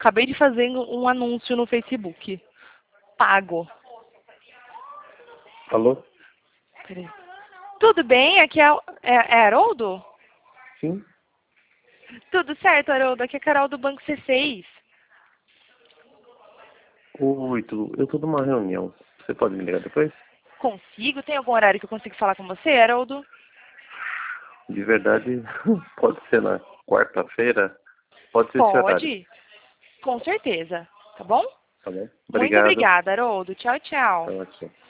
Acabei de fazer um anúncio no Facebook. Pago. Alô? Peraí. Tudo bem? Aqui é Haroldo? Sim? Tudo certo, Haroldo. Aqui é a Carol do Banco C6. Oi, eu tô numa reunião. Você pode me ligar depois? Consigo? Tem algum horário que eu consigo falar com você, Haroldo? De verdade, pode ser na quarta-feira? Pode ser esse horário, Pode. Com certeza. Tá bom? tá bom? Muito Obrigado. obrigada, Haroldo. Tchau, tchau. Então, aqui.